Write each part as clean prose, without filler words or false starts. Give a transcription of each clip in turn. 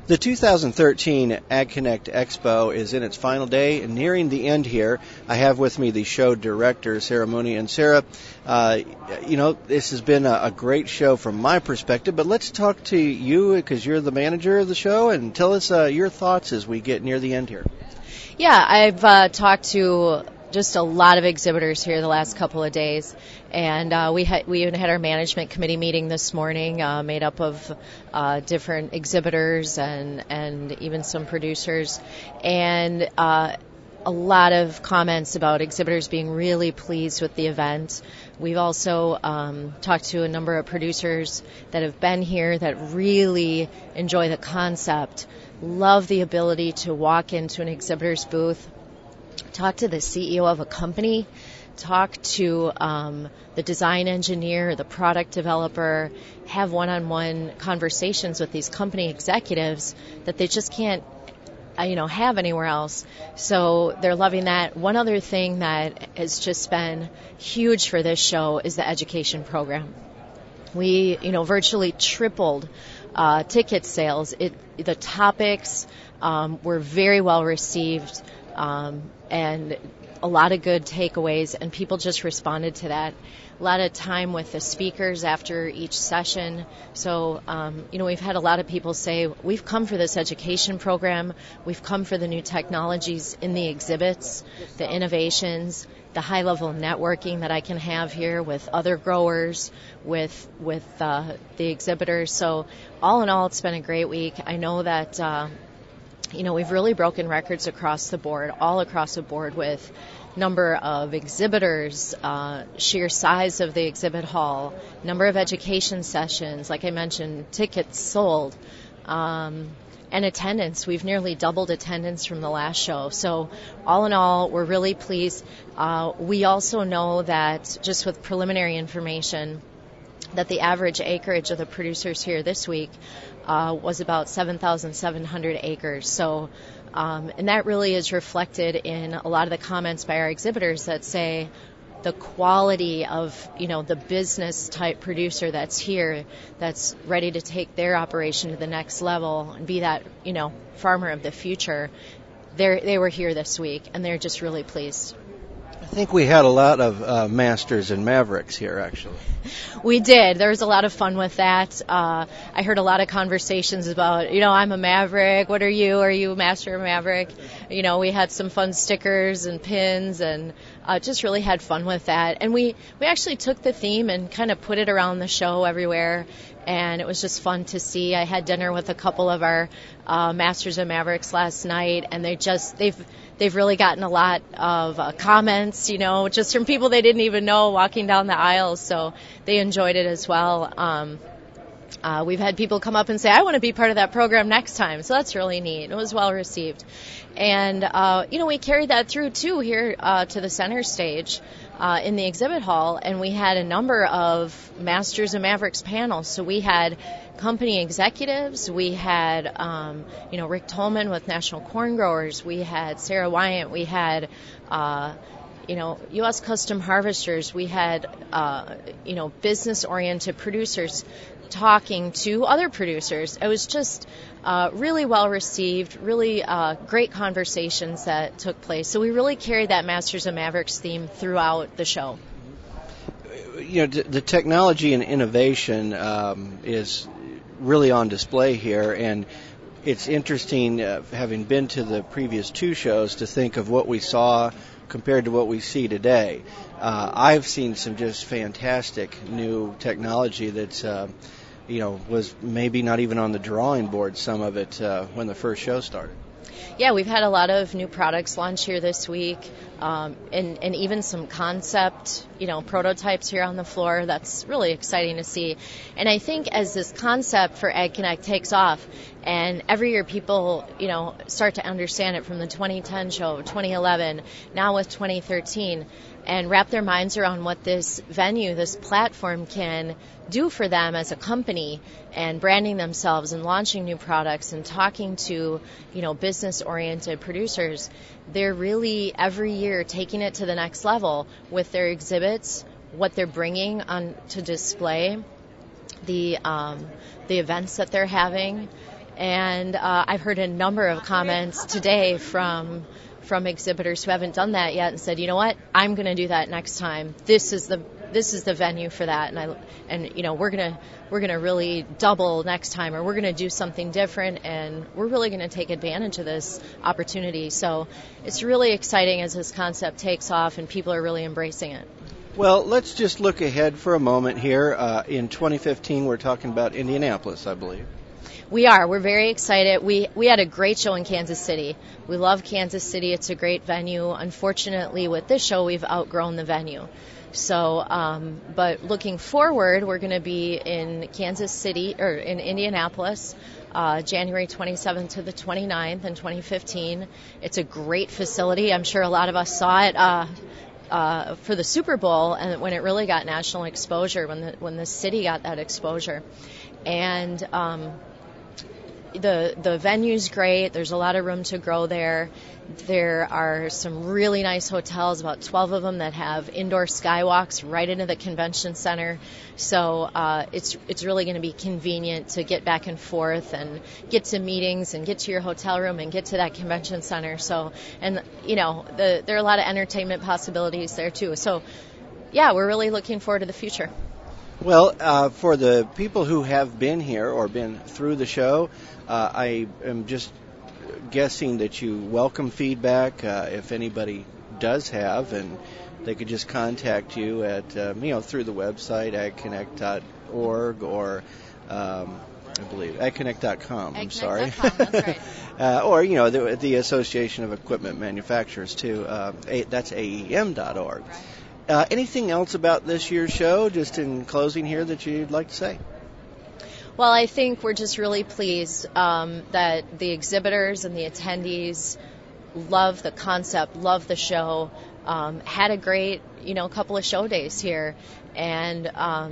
The 2013 Ag Connect Expo is in its final day and nearing the end here. I have with me the show director, Sarah Mooney. And Sarah, this has been a great show from my perspective, but let's talk to you because you're the manager of the show, and tell us your thoughts as we get near the end here. Yeah, I've talked to just a lot of exhibitors here the last couple of days, and we even had our management committee meeting this morning, made up of different exhibitors and even some producers, and a lot of comments about exhibitors being really pleased with the event. We've also talked to a number of producers that have been here that really enjoy the concept, love the ability to walk into an exhibitor's booth, talk to the CEO of a company, talk to the design engineer, the product developer, have one-on-one conversations with these company executives that they just can't have anywhere else. So they're loving that. One other thing that has just been huge for this show is the education program. We, virtually tripled ticket sales. The topics were very well received, and a lot of good takeaways, and people just responded to that. A lot of time with the speakers after each session. So, we've had a lot of people say, we've come for this education program, we've come for the new technologies in the exhibits, the innovations, the high-level networking that I can have here with other growers, with the exhibitors. So, all in all, it's been a great week. I know that we've really broken records all across the board with number of exhibitors, sheer size of the exhibit hall, number of education sessions, like I mentioned, tickets sold, and attendance. We've nearly doubled attendance from the last show. So all in all, we're really pleased. We also know that, just with preliminary information, that the average acreage of the producers here this week was about 7,700 acres. So, and that really is reflected in a lot of the comments by our exhibitors that say the quality of, the business type producer that's here, that's ready to take their operation to the next level and be that, farmer of the future. They were here this week, and they're just really pleased. I think we had a lot of Masters and Mavericks here, actually. We did. There was a lot of fun with that. I heard a lot of conversations about, I'm a Maverick. What are you? Are you a Master or Maverick? We had some fun stickers and pins, and just really had fun with that. And we actually took the theme and kind of put it around the show everywhere, and it was just fun to see. I had dinner with a couple of our Masters and Mavericks last night, and they've really gotten a lot of comments, just from people they didn't even know walking down the aisles. So they enjoyed it as well. We've had people come up and say, I want to be part of that program next time. So that's really neat. It was well received. And, we carried that through, too, here to the center stage in the exhibit hall. And we had a number of Masters and Mavericks panels. So we had company executives. We had, Rick Tolman with National Corn Growers. We had Sarah Wyant. We had, U.S. Custom Harvesters. We had, business-oriented producers talking to other producers. It was just really well received, really great conversations that took place. So we really carried that Masters and Mavericks theme throughout the show. The technology and innovation is really on display here, and it's interesting, having been to the previous two shows, to think of what we saw compared to what we see today. I've seen some just fantastic new technology that's was maybe not even on the drawing board, some of it, when the first show started. Yeah, we've had a lot of new products launch here this week, and even some concept, prototypes here on the floor. That's really exciting to see. And I think as this concept for Ag Connect takes off, and every year people, start to understand it, from the 2010 show, 2011, now with 2013, and wrap their minds around what this venue, this platform can do for them as a company, and branding themselves and launching new products and talking to, business-oriented producers. They're really every year taking it to the next level with their exhibits, what they're bringing on to display, the events that they're having, And I've heard a number of comments today from exhibitors who haven't done that yet and said, you know what, I'm going to do that next time. This is the venue for that, and you know, we're gonna really double next time, or we're gonna do something different, and we're really gonna take advantage of this opportunity. So it's really exciting as this concept takes off and people are really embracing it. Well, let's just look ahead for a moment here. In 2015, we're talking about Indianapolis, I believe. We are. We're very excited. We had a great show in Kansas City. We love Kansas City. It's a great venue. Unfortunately, with this show, we've outgrown the venue. So, but looking forward, we're going to be in Kansas City, or in Indianapolis, January 27th to the 29th in 2015. It's a great facility. I'm sure a lot of us saw it for the Super Bowl, and when it really got national exposure, when the city got that exposure. And the venue's great. There's a lot of room to grow there. There are some really nice hotels, about 12 of them, that have indoor skywalks right into the convention center. So it's really going to be convenient to get back and forth and get to meetings and get to your hotel room and get to that convention center. So, and you know, there are a lot of entertainment possibilities there too. So, yeah, we're really looking forward to the future. Well, for the people who have been here or been through the show, I am just guessing that you welcome feedback if anybody does have, and they could just contact you at, through the website, agconnect.org, or I believe agconnect.com. I'm sorry. That's right. Or, the Association of Equipment Manufacturers, too. That's AEM.org. Anything else about this year's show, just in closing here, that you'd like to say? Well, I think we're just really pleased that the exhibitors and the attendees love the concept, love the show, had a great, couple of show days here. And,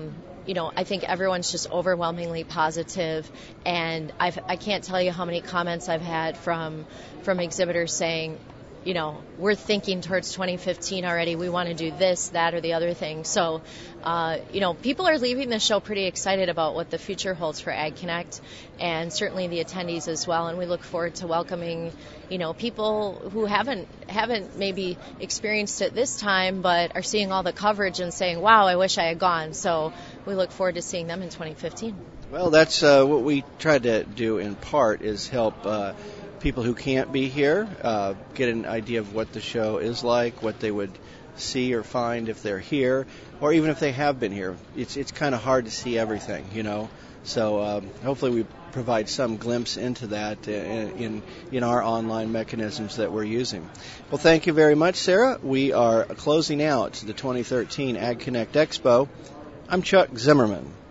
I think everyone's just overwhelmingly positive. And I can't tell you how many comments I've had from exhibitors saying, we're thinking towards 2015 already. We want to do this, that, or the other thing. So, people are leaving the show pretty excited about what the future holds for AgConnect, and certainly the attendees as well. And we look forward to welcoming, people who haven't maybe experienced it this time, but are seeing all the coverage and saying, wow, I wish I had gone. So we look forward to seeing them in 2015. Well, that's what we try to do in part, is help people who can't be here get an idea of what the show is like, what they would see or find if they're here, or even if they have been here. It's kind of hard to see everything, So hopefully we provide some glimpse into that in our online mechanisms that we're using. Well, thank you very much, Sarah. We are closing out the 2013 AgConnect Expo. I'm Chuck Zimmerman.